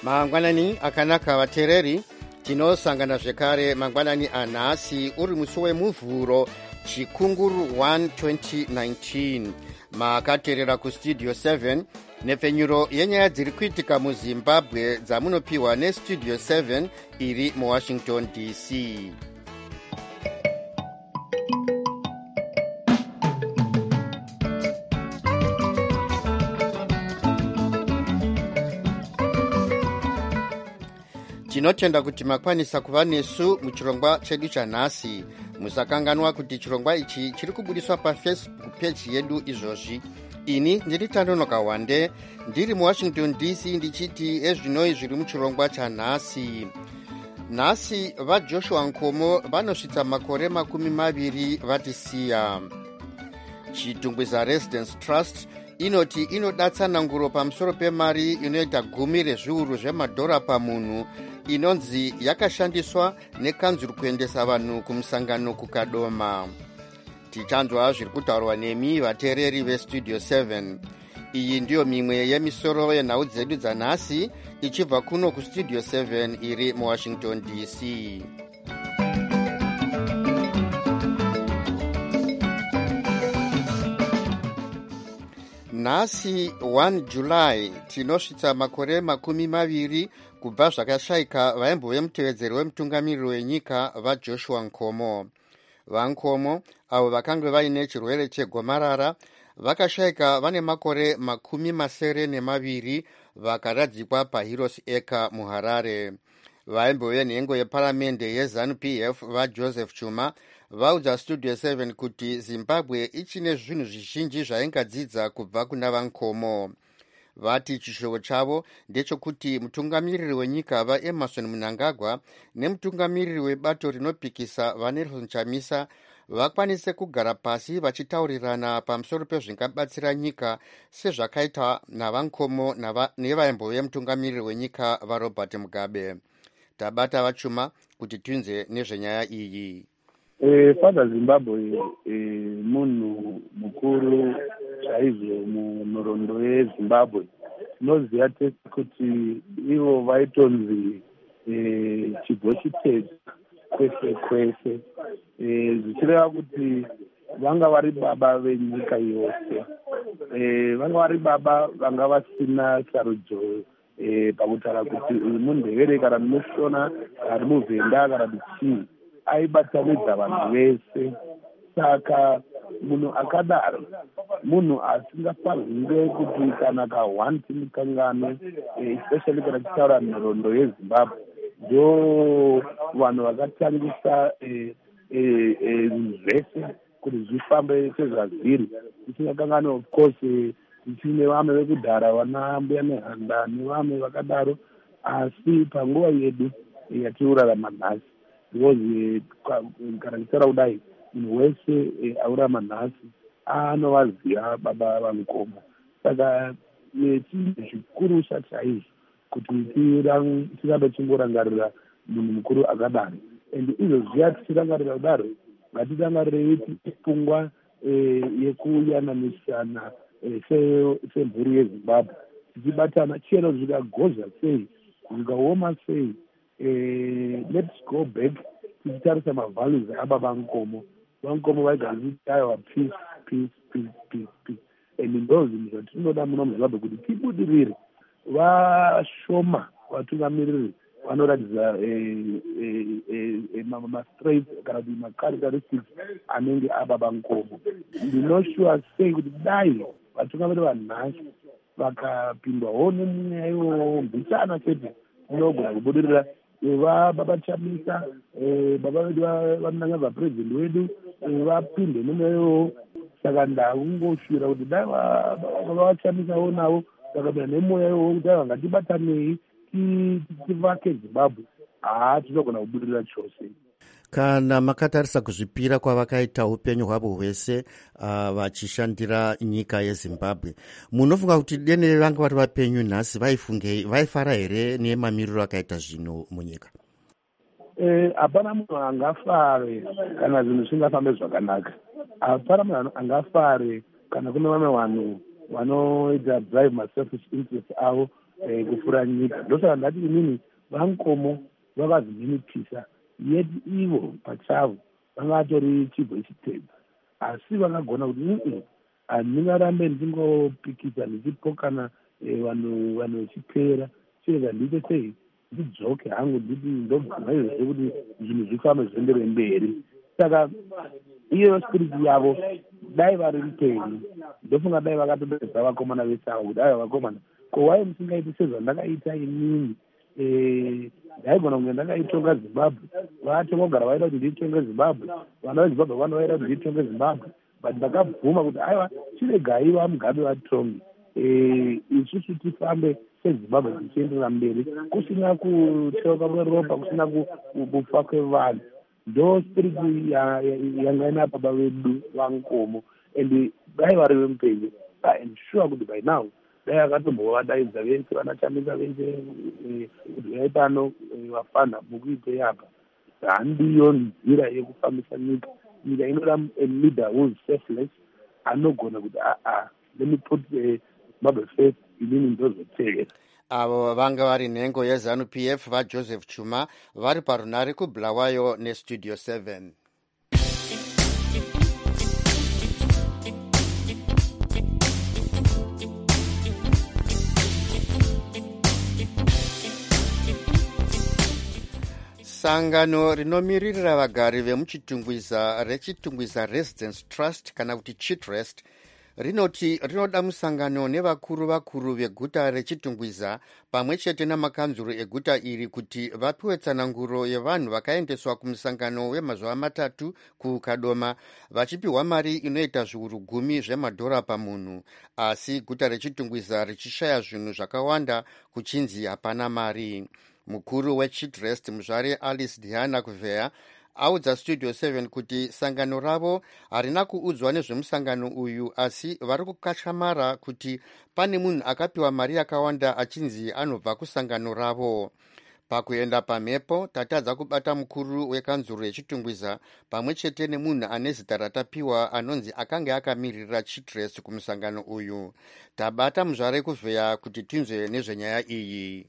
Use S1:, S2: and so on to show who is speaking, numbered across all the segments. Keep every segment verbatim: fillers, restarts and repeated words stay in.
S1: mangwanani akanaka vateereri, tinosangana zvekare mangwanani anhasi uri musi wemuvhuro chikunguru one twenty nineteen. Makateerera kustudio seven nepfenyuro yenyaya dziri kuitika muzimbabwe dzamunopiwa nestudio seven iri muwashington D C. Tinotenda kuti makwanisa kuva nesu muchirongwa chedu chanhasi. Musakanganwa kuti chirongwa ichi chiri kubudiswa pafacebook page yedu izvozvi. Ini ndiri Tanonoka Wande, ndiri muwashington D C, ndichiti ezvinoi zviri muchirongwa chanhasi. Nhasi vaJoshua Nkomo vanosvitsa makore makumi maviri vatisiya. Chitungwiza Residence Trust inoti inodatsananguro pamusoro pemari inoita gumi rezviuru zvemadhora pamunhu inonzi yakashandiswa nekanzuru kuendesa vanhu kumusangano kukadoma. Tichanzwa zviri kutaurwa nemi vateereri vestudio seven. Iyi ndiyo mimwe yemisoro yenhau dzedu dzanhasi ichibva kuno kustudio seven iri muwashington D C. Nhasi one July tinosvitsa makore makumi maviri kubva zvakashayika vaimbove mutevedzeri wemutungamiriri wenyika vaJoshua Nkomo. VaNkomo avo vakanga vaine chirwere chegomarara vakashayika vane makore makumi masere nemaviri vakaradzikwa paHeroes Acre muHarare. Vaimbove nhengo yeparamende yeZANU P F vaJoseph Chuma vaudza studio seven kuti Zimbabwe ichine zvinhu zvizhinji zvaingadzidza kubva kuna vaNkomo. Vati chishovo chavo ndechekuti mutungamiriri wenyika vaEmerson Mnangagwa nemutungamiriri webato rinopikisa vaNelson Chamisa vakwanise kugara pasi vachitaurirana pamusoro pezvingabatsira nyika sezvakaita navaNkomo nevaimbove mutungamiriri wenyika vaRobert Mugabe. Tabata vachuma kuti tinze nezvenyaya iyi.
S2: E, Father Zimbabwe e, munhu mukuru chaizvo munhoroondo yeZimbabwe. Tinoziva tese kuti ivo vaitonzi e, chibvo chitete kwese kwese, e, zvichireva kuti vanga vari baba venyika yose. E, vanga vari baba vanga vasina sarudzo e, pakutaura kuti uyu mundevere kana mushona kana muvhenda kana kuti aibatanidza vanhu vese. Saka munhu akadaro munhu asingafanire kuti kana kahwanti mukangano, especially kana tichitaura nhoroondo yeZimbabwe, ndo vanhu vakatangisa zvinhu zvese kuti zvifambe sezvazviri. Tisingakangani of course tichine vamwe vekudhara vana mbuya nehanda nevamwe vakadaro, asi panguva yedu yatinorarama nhasi, because kana tichitaura kudai munhu wese aurama nhasi anovaziva baba vaNkomo. Saka chinhu chikurusa chaizvo kuti tirambe tingorangarira munhu mukuru akadaro. And izvo zviya tichirangarira kudaro, ngatirangarirei pfungwa yekuyananisana semhuri yeZimbabwe, tichibatana chero zvikagoza sei, zvikaoma sei. Let's go back tichitarisa mavalues ababa Nkomo. VaNkomo vaigadzitayiwa peace peace peace peace peace, and ndo zvinhu zvatinoda muno muZimbabwe kuti tibudirire. Vashoma vatungamiriri vanoratidza mastraits kana kuti macharacteristics anenge ababa Nkomo. Ndinoshuwa sei kuti dai vatungamiriri vanhasi vakapindwawo nemweya iwowo mbitsana chete unogona kubudirira. Vababa Chamisa, baba vedu vanangava president wedu vapinde nemweyo. Saka ndakungoshira kuti dai vavachamisawo navo vakapinda nemweya iwowo kuti dai vangatibatanei tivake Zimbabwe, haa tinogona kubudirira chose.
S1: Kana makatarisa kuzvipira kwavakaita upenyu hwavo hwese uh, vachishandira nyika yeZimbabwe, munofunga kuti dendere vanga vari vapenyu nhasi vaifungei, vaifara here nemamiriro akaita zvino munyika?
S2: Hapana munhu angafare kana zvinhu zvingafambe zvakanaka. Hapana munhu angafare kana kune vamwe vanhu vanoita drive ma selfish interest avo eh, kupfuura nyika. Ndosaka ndati inini vaMkomo vakazviminitisa, yeti ivo pachavo vanga vatori chibwe chitedza, asi vakagona kuti ii handingarambe ndingopikisa ndichipokana vanhu vanhu vechipera, chireka ndiite sei ndidzoke hangu nditi ndobvumairizve kuti zvinhu zvifambe zviendere mberi. Saka iyo spiriti yavo dai vari mupenyu, ndofunga dai vakatopedza vakomana vese avo kuti aiva vakomana, ko wai musingaiti sezvandakaita inini, ndaigona kunge ndakaitonga Zimbabwe, vatongogara vaida kuti nditonge Zimbabwe, vana veZimbabwe vano vaida kuti nditonge Zimbabwe, but ndakabvuma kuti aiwa chiregai vamugabe vatonge, isusu tifambe seZimbabwe tichienderera mberi kusina kuteuka kweropa, kusina kufa kwevanhu. Ndo spiriti yanga ina baba vedu vaMkomo, and dai vari vemupenyu, I am sure kuti by now dai akatombovadaidza vese vanachambisa vese kuti vai pano vafana mukuite yapa. Handiyo nzira yekufambisa nyika. Nyika inoda a leader who is selfless, anogona kuti aa let me put Zimbabwe first, inini ndozotevera.
S1: Avo vanga vari nhengo yeZANU P F vaJoseph Chuma vari parunare kuBulawayo neStudio seven. Sangano rinomiririra vagari vemuchitungwiza rechitungwiza Residence Trust kana kuti Chitrest rinoti rinoda musangano nevakuru vakuru veguta rechitungwiza pamwe chete namakanzuro eguta iri kuti vapiwe tsananguro yevanhu vakaendeswa kumusangano wemazuva matatu kuKadoma vachipiwa mari inoita zviuru gumi zvemadhora pamunhu, asi guta rechitungwiza richishaya zvinhu zvakawanda kuchinzi hapana mari. Mukuru weChitrest muzvare Alice Diana Kuveya audza Studio seven kuti sangano ravo harina kuudzwa nezvemusangano uyu, asi vari kukashamara kuti pane munhu akapiwa mari yakawanda achinzi anobva kusangano ravo. Pakuenda pamhepo tatadza kubata mukuru wekanzuro yechitungwiza pamwe chete nemunhu ane zita ratapiwa anonzi akanga akamirira Chitrest kumusangano uyu. Tabata muzvare Kuveya kuti tinzwe nezvenyaya iyi.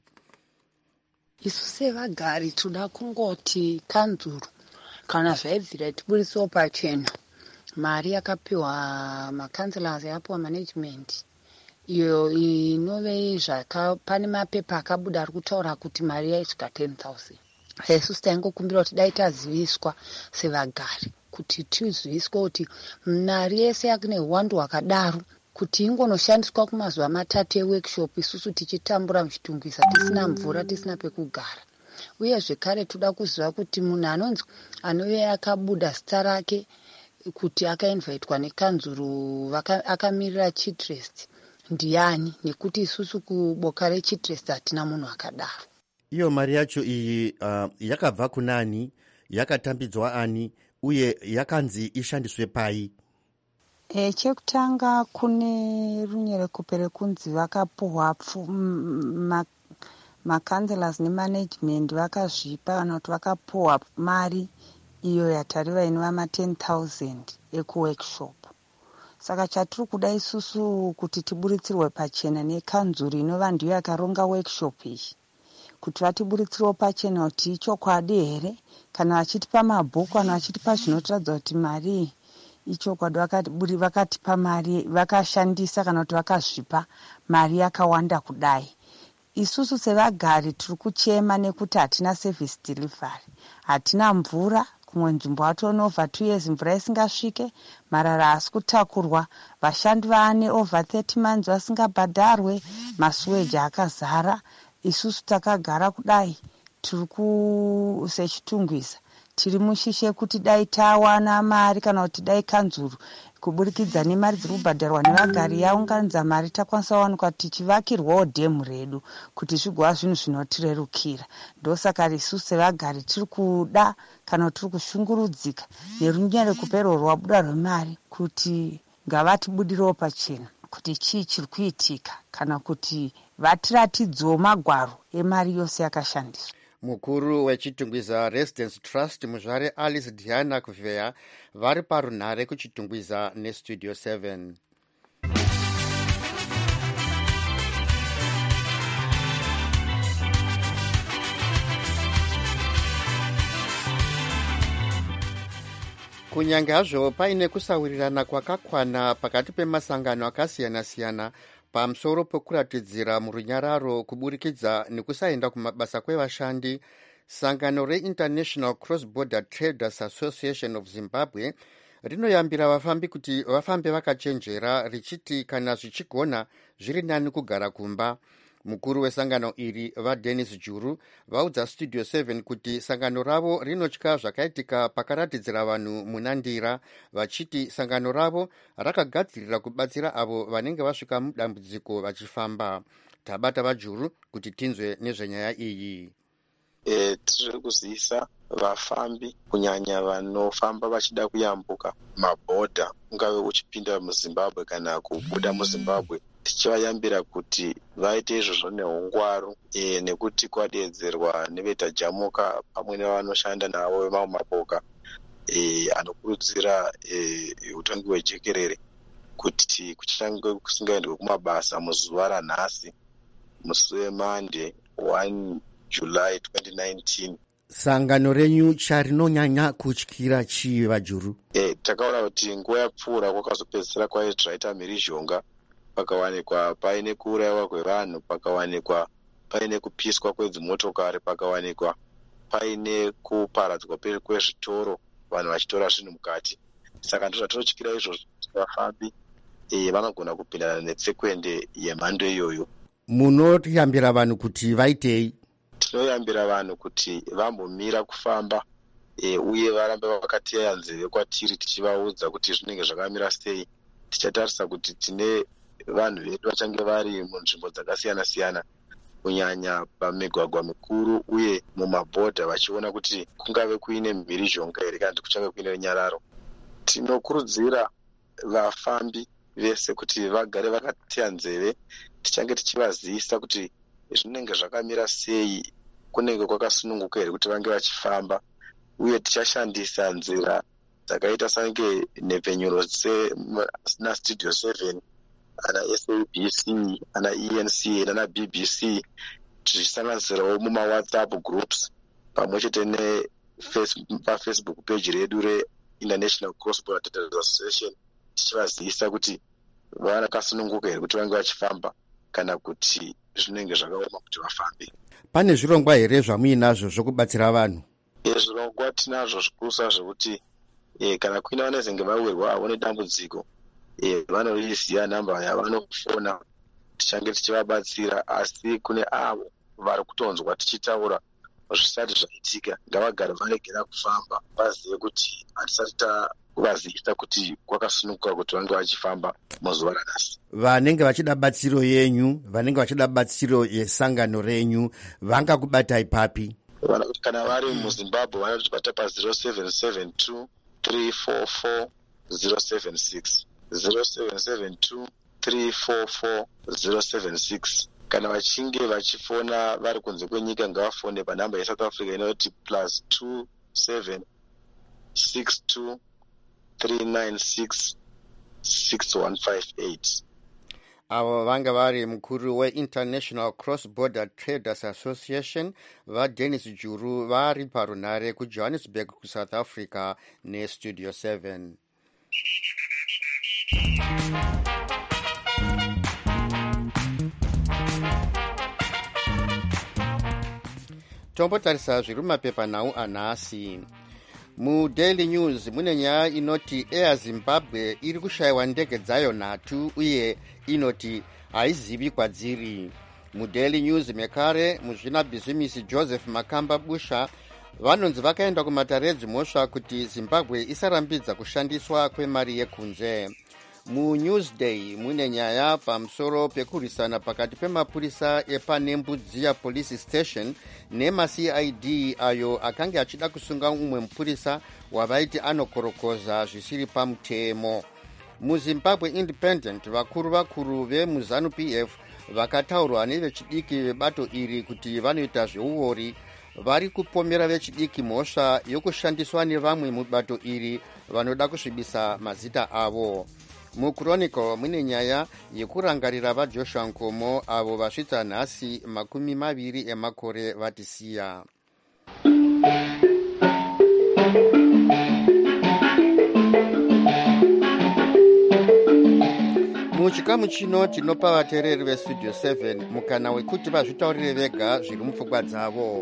S3: Isu sevagari toda kungoti kanzuro kana zvaibvira tiburitsewo pachena mari yakapiwa makanselas yapiwa management iyo inove zvaka pane mapepa akabuda ari kutaura kuti mari yaisvika ten thousand. Isusu taingokumbira kuti dai taziviswa sevagari kuti tiziviswe kuti mari yese yakune uwandu hwakadaro kuti ingonoshandiswa kumazuva matatu eworkshop isusu tichitambura muchitungwiza tisina mvura tisina pekugara. Uye zvekare toda kuziva kuti munhu anonzi anove akabuda zita rake kuti akainvaitwa nekanzuro akamirira Chitrest ndiani, nekuti isusu kuboka reChitrest hatina munhu akadaro.
S4: Iyo mari yacho iyi uh, yakabva kunani, yakatambidzwa ani, uye yakanzi ishandiswe pai?
S5: E, chekutanga kune runyerekupe rekunzi vakapuhwa makanselas nemanagement vakazvipa kana kuti vakapuhwa mari iyo yatariva inova ma ten thousand ekuworkshop. Saka chatiri kuda isusu kuti tiburitsirwe pachena nekanzuro inova ndiyo yakaronga workshop iyi, kuti vatiburitsirwe pachena kuti ichokwadi here, kana vachitipa mabhuku kana vachitipa zvinotaridza kuti mari ichokwadi vakatipa mari vakashandisa kana kuti vakazvipa mari yakawanda kudai. Isusu sevagari tiri kuchema nekuti hatina service delivery, hatina mvura. Kumwe nzvimbo hatone over two years mvura isingasvike, marara haasi kutakurwa, vashandi vaane over thirty months vasingabhadharwe, masuweji akazara. Isusu takagara kudai tiri kusechitungwiza tiri mushishe kuti dai tawana mari kana kuti dai kanzuro kuburikidza nemari dziri kubhadharwa nevagari yaunganidza mari takwanisa wanikwa tichivakirwawo dhemu redu kuti zvigova zvinhu zvinotirerukira. Ndosaka isusu sevagari tiri kuda kana tiri kushungurudzika nerunyerekupe rwabuda rwemari kuti ngavatibudirewo pachena kuti chii chiri kuitika kana kuti vatiratidzewo magwaro emari yose yakashandiswa.
S1: Mukuru wechitungwiza Residence Trust muzvare Alice Diana Kuveya vari parunhare kuchitungwiza neStudio seven. kunyange hazvo paine kusawirirana kwakakwana pakati pemasangano akasiyana-siyana pamusoro pekuratidzira murunyararo kuburikidza nekusaenda kumabasa kwevashandi, sangano reInternational Cross-Border Traders Association of Zimbabwe rinoyambira vafambi kuti vafambe vakachenjera, richiti kana zvichigona zviri nani kugara kumba. Mukuru wesangano iri vaDennis Juru vaudza Studio seven kuti sangano ravo rinotya zvakaitika pakaratidzira vanhu munandira, vachiti sangano ravo rakagadzirira kubatsira avo vanenge vasvika mudambudziko vachifamba. Tabata vaJuru kuti tinzwe nezvenyaya iyi.
S6: E, tiri kuzivisa vafambi kunyanya vanofamba vachida kuyambuka mabhodha, ungave uchipinda muZimbabwe kana kubuda muZimbabwe, tichivayambira kuti vaite izvozvo neungwaru, e, nekuti kwadeedzerwa nevetajamuka pamwe nevanoshanda navo vemamwe mapoka e, anokurudzira e, utongi hwejekerere kuti kuchange kusingaendwe kumabasa muzuva ranhasi, musi weMonday first July twenty nineteen.
S4: Sangano renyu charinonyanya kutyira chii vaJuru?
S6: E, takaona kuti nguva yapfuura kwakazopedzisira kwaiti zvaita mhirizhonga, pakawanikwa paine kuurayiwa kwevanhu, pakawanikwa paine kupiswa kwedzimotokari, pakawanikwa paine kuparadzwa kwezvitoro, vanhu vachitora zvinhu mukati. Saka ndozvatinotyira izvozvo vafambi e, vanogona kupindana netsekwende yemhando iyoyo.
S4: Munoyambira vanhu kuti vaitei?
S6: Tinoyambira vanhu kuti vambomira kufamba e, uye varambe vakateya nzeve kwatiri tichivaudza kuti zvinenge zvakamira sei. Tichatarisa kuti tine vanhu vedu vachange vari munzvimbo dzakasiyana-siyana, kunyanya pamigwagwa mikuru uye mumabhodha, vachiona kuti kungave kuine mhirizhonga here kana kuti kuchange kuine runyararo. Tinokurudzira vafambi vese kuti vagare vakateya nzeve, tichange tichivazivisa kuti zvinenge zvakamira sei, kunenge kwakasununguka here kuti vange vachifamba, uye tichashandisa nzira dzakaita sange nhepfenyuro naStudio seven, ana S A B C, ana E N C nana B B C, tichisanganisirawo mumawhatsapp groups pamwe chete nepafacebook page redu reInternational Cross-Border Traders Association, tichivazivisa kuti vanakasununguka here kuti vange vachifamba kana kuti zvinenge zvakaoma kuti vafambe.
S4: Pane zvirongwa here zvamuinazvo zvokubatsira vanhu?
S6: E, zvirongwa tinazvo zvikurusa zvekuti e, kana kuina vanezenge vawirwa havo nedambudziko, e, vanoriziya namba yavanofona, tichange tichivabatsira. Asi kune avo vari kutonzwa tichitaura zvisati zvaitika, ngavagare varegera kufamba, vazive kuti hatisati takuvazivisa kuti kwakasununguka kuti vange vachifamba muzuva ranhasi.
S4: Vanenge vachida batsiro yenyu, vanenge vachida batsiro yesangano renyu, vangakubatai papi?
S6: Vana kuti kana vari muZimbabwe vanotibata pa zero seven seven two three four four zero seven six zero seven seven two three four four zero seven six. Kana vachinge vachifona vari kunze kwenyika ngavafone panhamba yeSouth Africa inoti plus two seven six two three nine six six one five eight.
S1: Avo vanga vari mukuru weInternational Cross-Border Traders Association vaDennis Juru vari parunhare kuJohannesburg kuSouth Africa neStudio seven. Tombotarisa zviri mumapepanhau anhasi. MuDaily News mune nyaya inoti Air Zimbabwe iri kushayiwa ndege dzayo nhatu uye inoti haizivi kwadziri. MuDaily News mekare muzvinabhizimisi Joseph Makamba Busha vanonzi vakaenda kumatare edzimhosva kuti Zimbabwe isarambidza kushandiswa kwemari yekunze. MuNewsday mune nyaya pamusoro pekurwisana pakati pemapurisa epaNembudziya Police Station nemaC I D ayo akanga achida kusunga umwe mupurisa wavaiti anokorokoza zvisiri pamutemo. MuZimbabwe Independent vakuru vakuru vemuZANU P F vakataurwa nevechidiki vebato iri kuti vanoita zveuori vari kupomera vechidiki mhosva yokushandiswa nevamwe mubato iri vanoda kusvibisa mazita avo. MuChronicle mune nyaya yekurangarira vaJoshua Nkomo avo vasvitsa nhasi makumi maviri emakore vatisiya. muchikamu chino tinopa vateereri vestudio seven mukana wekuti vazvitaurire vega zviri mupfungwa dzavo.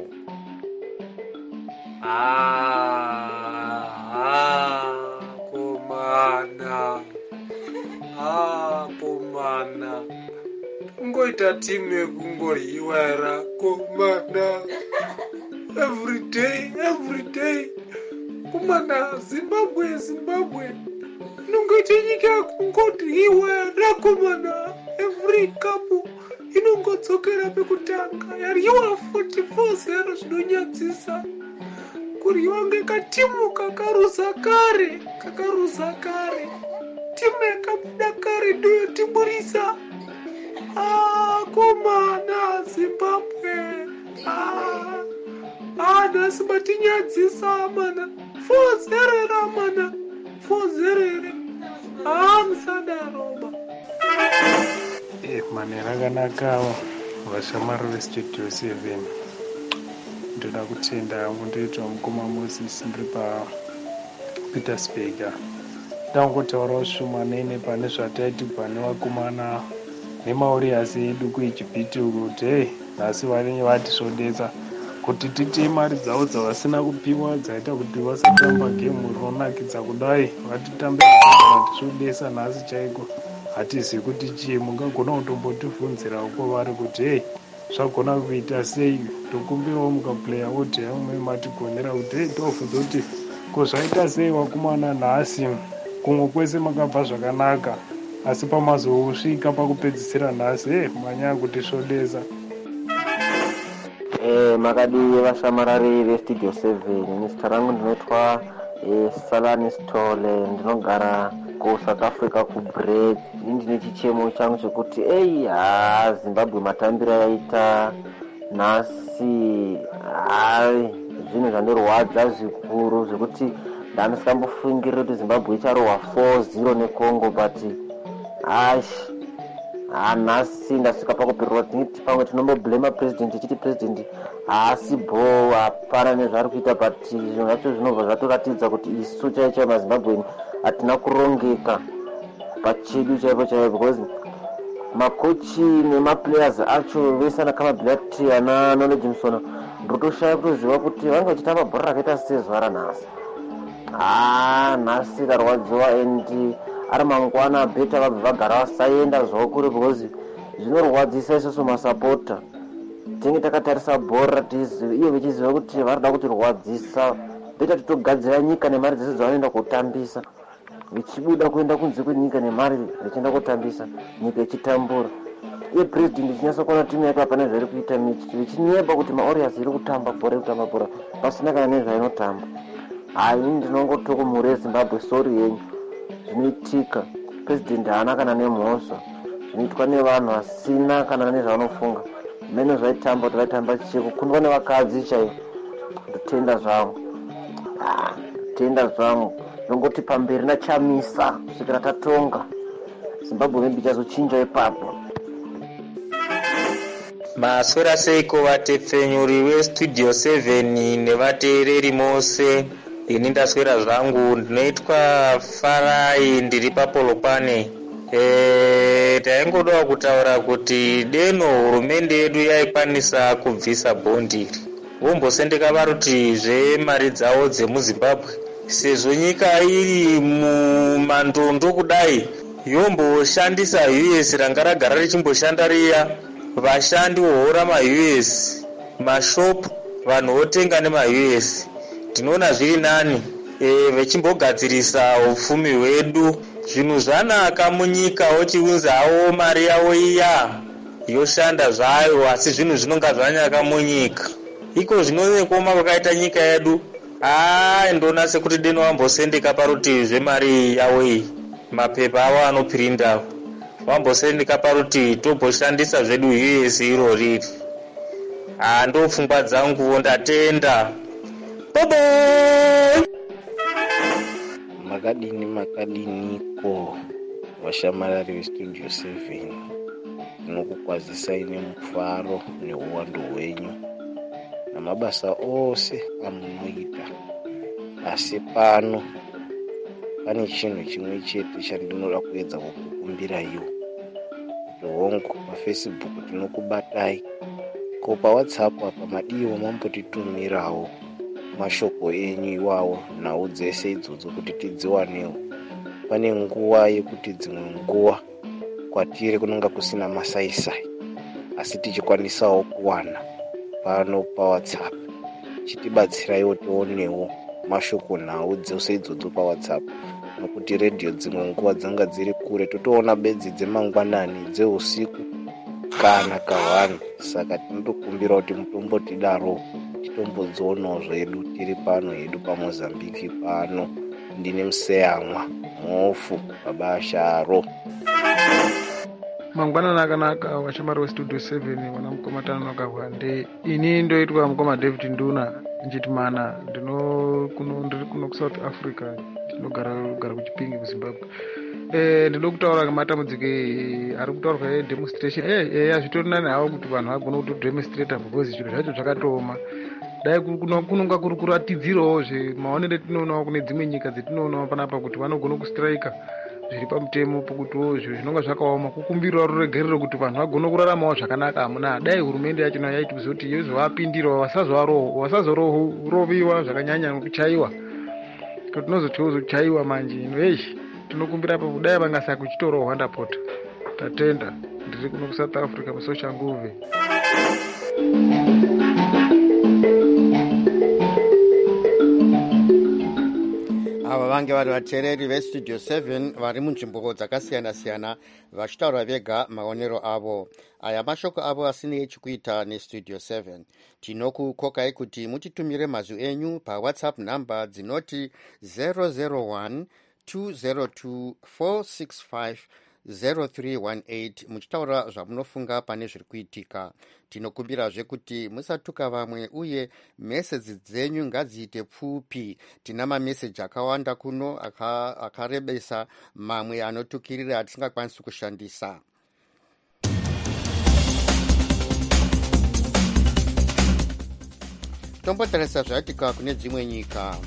S7: Ah, komana ah, komana kungoita timu yekungodyiwa era komana everyday everyday komana Zimbabwe Zimbabwe inongoita nyika yakungodyiwa era komana every cup inongodzokera pekutanga yaryiwa forty-four zero zvinonyadzisa kuryiwa ngekatimu kakaruza kare kakaruza kare timu yakabuda kare ndoyotimurisa. Ah, komana Zimbabwe ah, ah, nhasi matinyadzisa mana four zero ra mana four zero ere ah, musadaroba
S8: eh, mane rakanakawo vashamari vestudio seven. Ndoda kutenda hangu ndoitwa mukoma Moses ndiri paPietersburg. Ndangotaurawo shumanene pane zvataiti pane vakomana nemauriyasi edu kuIjipiti kuti hey, nhasi vanenge vatisvodesa kuti titei mari dzavo dzavasina kupiwa dzaita kuti vasatamba gemu rinonakidza kudai vatitambira vatisvodesa nhasi chaiko hatizivi kuti chii. Mungagona kutombotivhunzira uko vari kuti hey, zvagona kuita sei tokumbirawo mukapuleya woti hamwe matigonera kuti hey, tobvunza kuti ko zvaita sei vakomana nhasi kumwe kwese makabva zvakanaka asi pamazosvika pakupedzisira nhasi hey, manyaya kuti svodesa.
S9: Eh, makadii vashamarari vestudio seven. Zita rangu ndinoitwa eh, Salani Stole, ndinogara kuSouth Africa kuBreak. Ndine chichemo changu chekuti ei ha Zimbabwe matambiro yaita nhasi hai zvinhu zvandirwadza zvikuru zvekuti ndandisingambofungirira kuti Zimbabwe icharohwa four zero neCongo but ash nhasi ndasvika pakupirirwa tiniti pamwe tinomboblema president ichiti president haasi bo hapana nezvaari kuita but zvinhu zvacho zvinobva zvatoratidza kuti isu chaicho mazimbabweni hatina kurongeka pachedu chaipo chaipo because makochi nemaplayers acho vese ana Kamabhilati ana Knowledge Musona ndotoshaya kutoziva kuti vange vachitamba bhora rakaita sezuva ranhasi. Ah, nhasi darwadziwa and ari mangwana beta vabva vagara vasaenda zvavo kure because zvinorwadzisa isusu masapota tinge takatarisa bhora iyo vechiziva kuti varida kuti rwadzisa beta titogadzira nyika nemari dzese dzavanoenda kutambisa vichibuda kuenda kunze kwenyika nemari vichienda kutambisa nyika ichitambura. Iye president ichinyasa kuona timu yake hapana zvairi kuita vichinyeba kuti maorias iri kutamba bhora iri kutamba bhora pasina kana nezvainotamba. Hai ndinongotokumhuri Zimbabwe sori yenyu zvinoitika. President haana kana nemhosva zvinoitwa nevanhu vasina kana nezvavanofunga mene zvaitamba kuti vaitamba chekukundwa nevakadzi chaivo. Ndotenda zvangu tenda zvangu nongoti pamberi nachamisa kusvikira tatonga Zimbabwe maybe chazochinja ipapo.
S7: Maswera seiko vatepfenyuri vestudio seven nevateereri mose. Ini ndaswera zvangu ndinoitwa Farai ndiri paPolokwane. E, taingodawo kutaura kuti deno hurumende yedu yaikwanisa kubvisa bhondi. Vombosendeka varuti zvemari dzavo dzemuZimbabwe sezvo nyika iri mumandondo kudai yomboshandisa U S ranga ragara richimboshanda riya vashandi vohora ma-U S mashopu vanhu votenga nema-U S. Tinoona zviri nani e, vechimbogadzirisa upfumi hwedu. Zvinhu zvanaka munyika vochiunza havo mari yavo iya yoshanda zvayo asi zvinhu zvinonga zvanyaka munyika. Iko zvinonekoma kwakaita nyika yedu aa ndona sekuti deno vambosendeka parutivi zvemari yavo iyi mapepa avo anopirinda vambosendeka parutivi tomboshandisa zvedu U S iro riri. Aa ndopfungwa dzangu ndatenda. Bobo
S10: makadini makadiniko vashamarari vestudio seven. Ndinokukwazisai nemufaro neuwandu hwenyu namabasa ose amunoita asi pano pane chinhu chimwe chete chandinoda kuedza kukukumbira iwo hongu pafacebook tinokubatai, ko pawhatsapp apa madiwo mambotitumirawo mashoko enyu iwawo nhau dzese idzodzo kuti tidziwanewo. Pane nguva yekuti dzimwe nguva kwatiri kunonga kusina masaisai asi tichikwanisawo kuwana pano pawhatsapp. Chitibatsiraiwo tionewo mashoko nhau dzose idzodzo pawhatsapp, nokuti redhiyo dzimwe nguva dzanga dziri kure, totoona bedzi dzemangwanani dzeusiku kana kahwani. Saka tinotokumbira kuti mutombotidaro titombodzionawo zvedu tiri pano hedu paMozambique pano. Ndine Museyamwa Mofu Babasharo.
S8: Mangwanani akanaka washamari westudio seven wana mukoma tano kahwande. Ini ndoitwa mukoma David Nduna njitimana, ndino kuno ndiri kuno ku South Africa, ndinogara gara kuchipingi ku Zimbabwe. Eh ndino kutaura ngamatambudziko ari kutaurwa e demonstration eh eh azvitori nani hawo kuti vanhu vagona kuti demonstrate because zviro zvacho zvakatoma. Dai kuno kunonga kuri kuratidzirawo zve maonere tinoonawo kune dzimwe nyika dzetinoonawo panapa kuti vanogona kustrike zviri pamutemo pokuti zviro zvinonga zvakaoma, kukumbirawo ruregerero kuti vanhu vagona kuraramawo zvakanaka. Amuna dai hurumende yacho nayo yaiti kuzoti yozovapindirawo vasazorohwa vasazoroviwa zvakanyanya nokuchaiwa, kuti nozochaiwa manje veshi. Tinokumbira pa kudai vangasaka kuchitorohwa ndapota. Tatenda. Ndiri kuno ku South Africa musosha nguve.
S1: Ava vange vari vateereri vestudio seven vari munzvimbo dzakasiyana-siyana vachitaura vega maonero avo. Aya mashoko avo asinei chekuita nestudio seven. Tinokukokai kuti mutitumire mazwi enyu pawhatsapp namba dzinoti zero zero one two zero two four six five zero three one eight muchitaura zvamunofunga pane zviri kuitika. Tinokumbirazve kuti musatuka vamwe uye meseji dzenyu ngadziite pfupi. Tina mameseji akawanda kuno akarebesa aka mamwe anotukirira atisingakwanisi kushandisa. Tombotarisa zvaitika kune dzimwe nyika.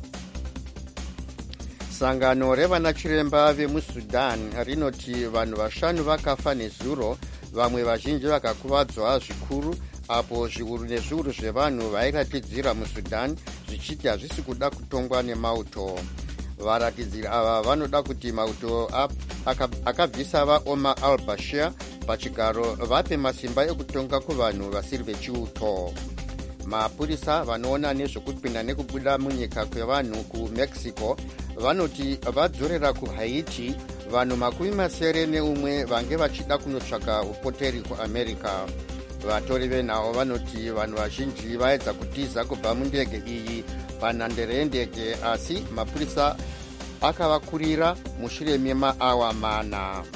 S1: Sangano revana chiremba vemuSudan rinoti vanhu vashanu vakafa nezuro, vamwe vazhinji vakakuvadzwa zvikuru apo zviuru nezviuru zvevanhu vairatidzira muSudan zvichiti hazvisi kuda kutongwa nemauto. Varatidziri ava vanoda kuti mauto akabvisa vaOmar al-Bashir pachigaro vape masimba ekutonga kuvanhu vasiri vechiuto. Mapurisa vanoona nezvekupinda nekubuda munyika kwevanhu kuMexico vanoti vadzorera kuHaiti vanhu makumi masere neumwe vange vachida kunotsvaka upoteri kuAmerica. Vatori venhau vanoti vanhu vazhinji vaedza kutiza kubva mundege iyi panhandare yendege, asi mapurisa akavakurira mushure memaawa mana.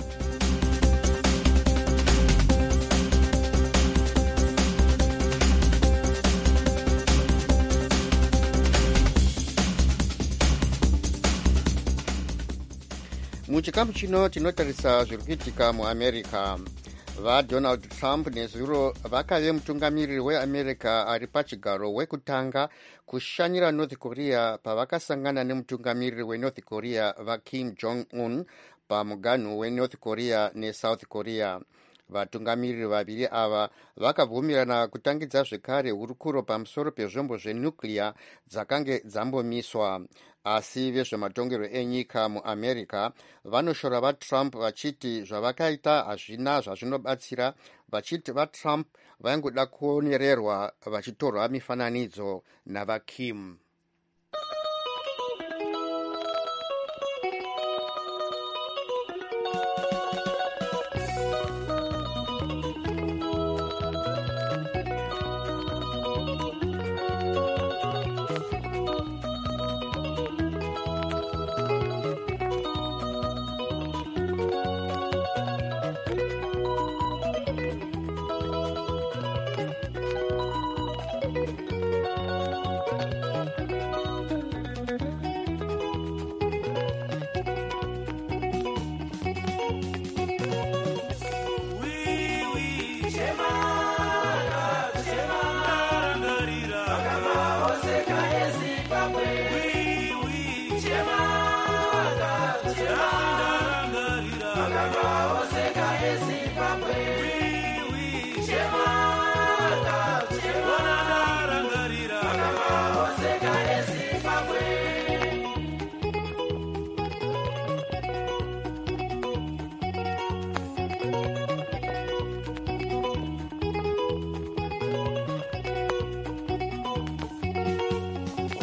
S1: Muchikamu chino tinotarisa zviri kuitika muAmerica. VaDonald Trump nezuro vakave mutungamiriri weAmerica ari pachigaro wekutanga kushanyira North Korea pavakasangana nemutungamiriri weNorth Korea vaKim Jong-un pamuganhu weNorth Korea neSouth Korea. Vatungamiriri vaviri ava vakabvumirana kutangidza zvekare hurukuro pamusoro pezvombo zvenuclear dzakange dzambomiswa. Asi vezvematongerwo enyika muAmerica vanoshora vaTrump vachiti zvavakaita hazvina zvazvinobatsira, vachiti vaTrump vaingoda kuonererwa vachitorwa mifananidzo navaKim.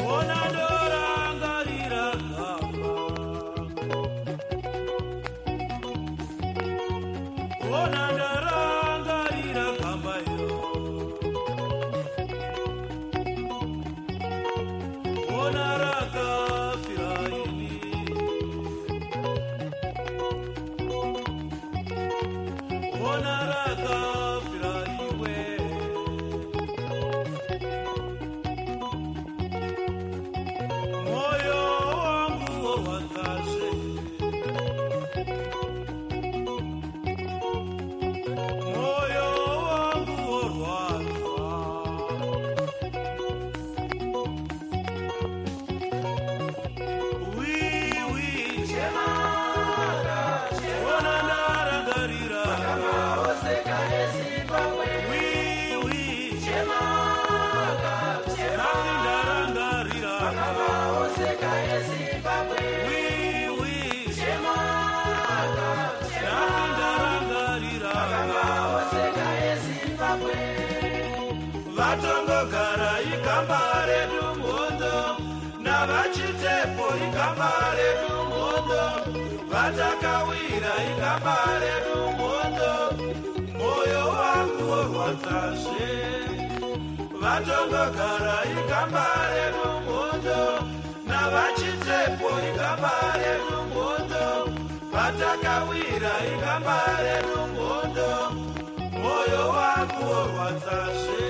S11: vatongogara igamba redu mhondo navachitepo igamba redu mhondo vatakawira igamba redu mhondo moyo wangu worwadzazve vatongogara igamba redu mhondo navachitepo igamba redu mhondo vatakawira igamba redu mhondo moyo wangu worwadzazve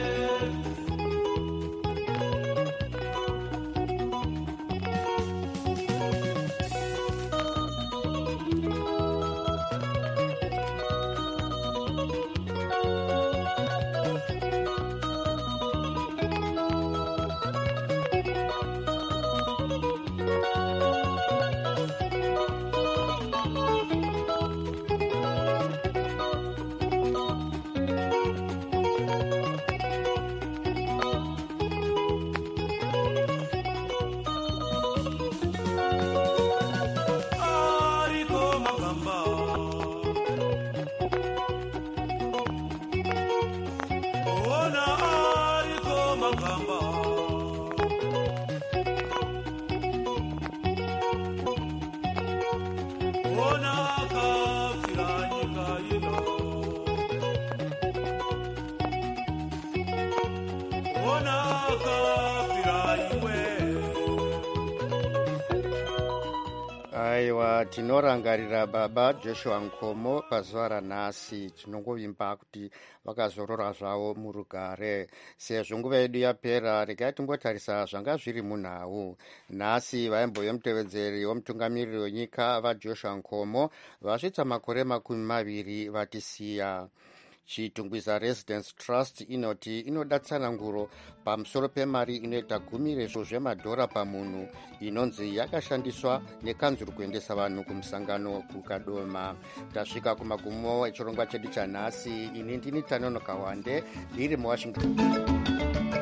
S1: aiwa tinorangarira baba Joshua Nkomo pazuva ranhasi. Tinongovimba kuti vakazorora zvavo murugare. Sezvo nguva yedu yapera, regai timbotarisa zvanga zviri munhau. Nhasi vaimbo vemutevedzeri womutungamiriri wenyika vaJoshua Nkomo vasvitsa makore makumi maviri vatisiya. Chitungwiza Residence Trust inoti inoda tsananguro pamusoro pemari inoita gumi rezvo zvemadhora pamunhu inonzi yakashandiswa nekanzuru kuendesa vanhu kumusangano kukadoma. Tasvika kumagumo echirongwa chedu chanhasi. Ini ndini Tanono Kawande ndiri muWashington.